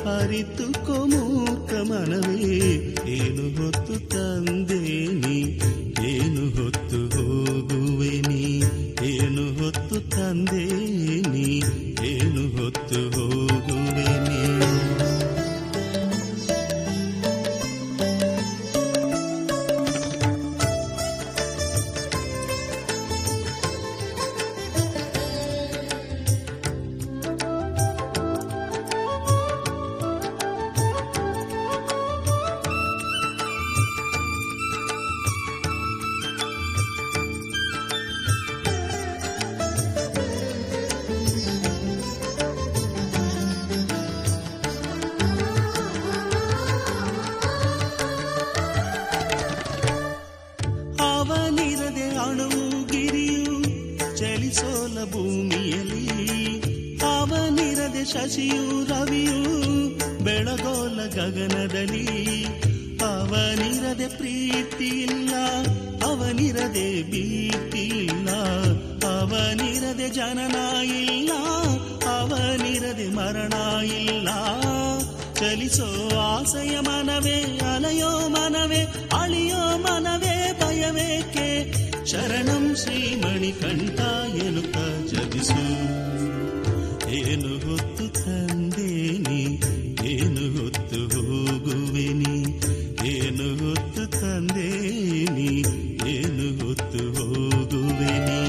ಅರಿತುಕೋ ಮೂರ್ಖ ಮನವೇ. ಏನು ಹೊತ್ತು ತಂದೆ ನೀ, ಏನು ಹೊತ್ತು ಹೋಗುವೆ ನೀ, ಏನು ಹೊತ್ತು ತಂದೆ ನೀ, ಏನು ಹೊತ್ತು ಹೋಗುವೆ ನೀ. ಶಶಿಯು ರವಿಯು ಬೆಳಗೋಲ ಗಗನದಲ್ಲಿ. ಅವನಿರದೆ ಪ್ರೀತಿ ಇಲ್ಲ, ಅವನಿರದೆ ಭೀತಿ ಇಲ್ಲ, ಅವನಿರದೆ ಜನನ ಇಲ್ಲ, ಅವನಿರದೆ ಮರಣ ಇಲ್ಲ. ಚಲಿಸೋ ಆಸೆಯ ಮನವೇ, ಅಲೆಯೋ ಮನವೇ, ಅಳಿಯೋ ಮನವೇ, ಭಯವೇಕೆ. ಶರಣಂ ಶ್ರೀಮಣಿಕಂಠ ಎನ್ನುತ್ತ ಜಪಿಸು. ಏನು ಹೊತ್ತು ತಂದೆ ನೀ, ಏನು ಹೊತ್ತು ಹೋಗುವೆ ನೀ, ಏನು ಹೊತ್ತು ತಂದೆ ನೀ, ಏನು ಹೊತ್ತು ಹೋಗುವೆ ನೀ.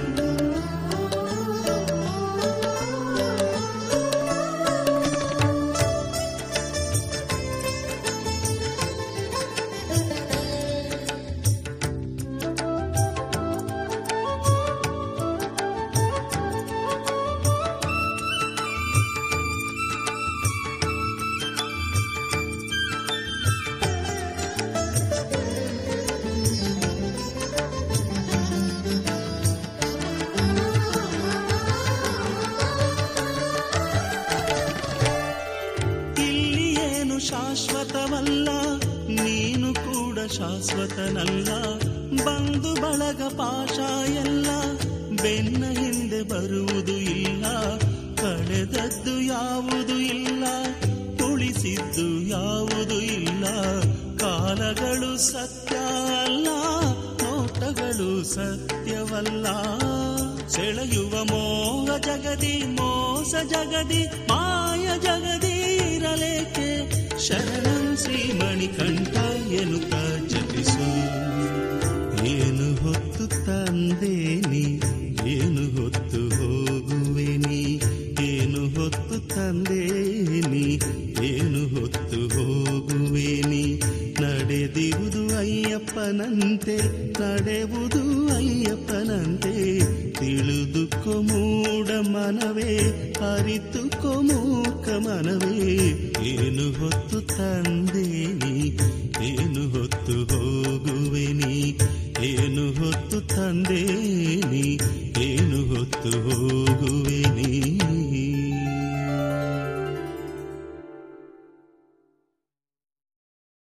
ಶಾಶ್ವತವಲ್ಲ, ನೀನು ಕೂಡ ಶಾಶ್ವತನಲ್ಲ. ಬಂಧು ಬಳಗ ಪಾಶ ಎಲ್ಲ ಬೆನ್ನ ಹಿಂದೆ ಬರುವುದು ಇಲ್ಲ. ಕಳೆದದ್ದು ಯಾವುದು ಇಲ್ಲ, ಉಳಿಸಿದ್ದು ಯಾವುದು ಇಲ್ಲ. ಕಾಲಗಳು ಸತ್ಯ ಅಲ್ಲ, ನೋಟಗಳು ಸತ್ಯವಲ್ಲ. ಸೆಳೆಯುವ ಮೋಹ ಜಗದಿ, ಮೋಸ ಜಗದಿ, ಮಾಯ ಜಗದಿ ಇರಲೇಕೆ. ಶರಣಂ ಶ್ರೀಮಣಿಕಂಠ ಎನ್ನುತ್ತ ಜಪಿಸು. ಏನು ಹೊತ್ತು ತಂದೆ ನೀ, ಏನು ಹೊತ್ತು ಹೋಗುವೆ ನೀ, ಏನು ಹೊತ್ತು ತಂದೆ ನೀ, ಏನು ಹೊತ್ತು ಹೋಗುವೆ ನೀ. ನಡೆದಿರುವುದು ಅಯ್ಯಪ್ಪನಂತೆ, ನಡೆಯುವುದು ಅಯ್ಯಪ್ಪನಂತೆ. ತಿಳಿದುಕೋ ಮೂಢ ಮನವೇ, ಅರಿತುಕೋ ಮೂರ್ಖ ಮನವೇ. ಏನು ಹೊತ್ತು ತಂದೆ ನೀ, ಏನು ಹೊತ್ತು ಹೋಗುವೆ ನೀ, ಏನು ಹೊತ್ತು ತಂದೆ ನೀ, ಏನು ಹೊತ್ತು ಹೋಗುವೆ ನೀ.